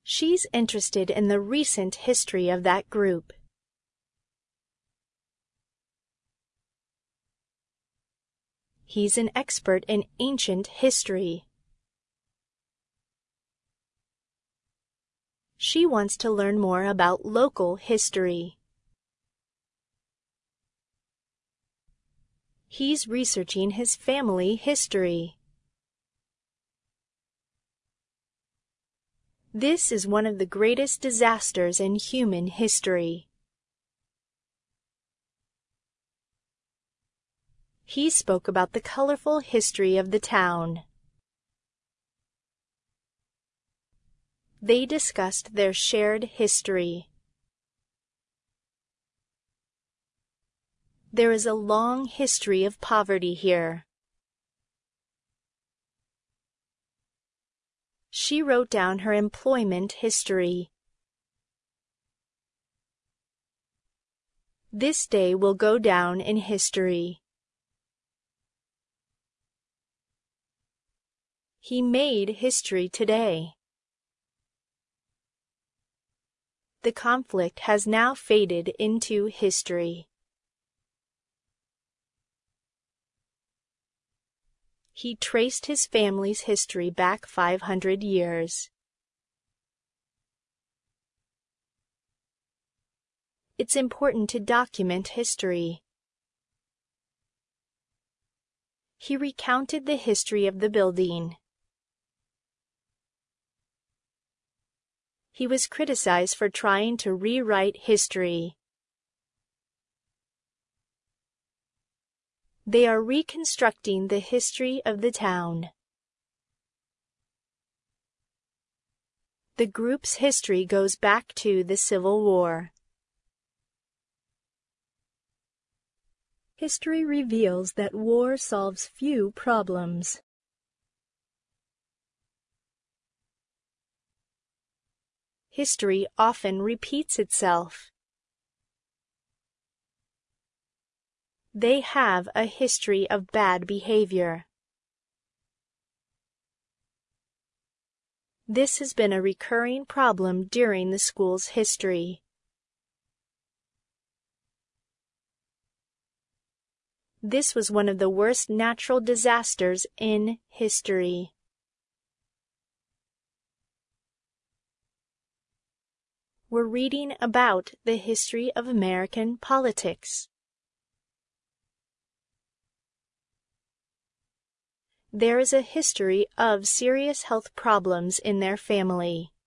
She's interested in the recent history of that group. He's an expert in ancient history. She wants to learn more about local history. He's researching his family history. This is one of the greatest disasters in human history. He spoke about the colorful history of the town. They discussed their shared history. There is a long history of poverty here. She wrote down her employment history. This day will go down in history. He made history today. The conflict has now faded into history. He traced his family's history back 500 years. It's important to document history. He recounted the history of the building. He was criticized for trying to rewrite history. They are reconstructing the history of the town. The group's history goes back to the Civil War. History reveals that war solves few problems. History often repeats itself. They have a history of bad behavior. This has been a recurring problem during the school's history. This was one of the worst natural disasters in history. We're reading about the history of American politics. There is a history of serious health problems in their family.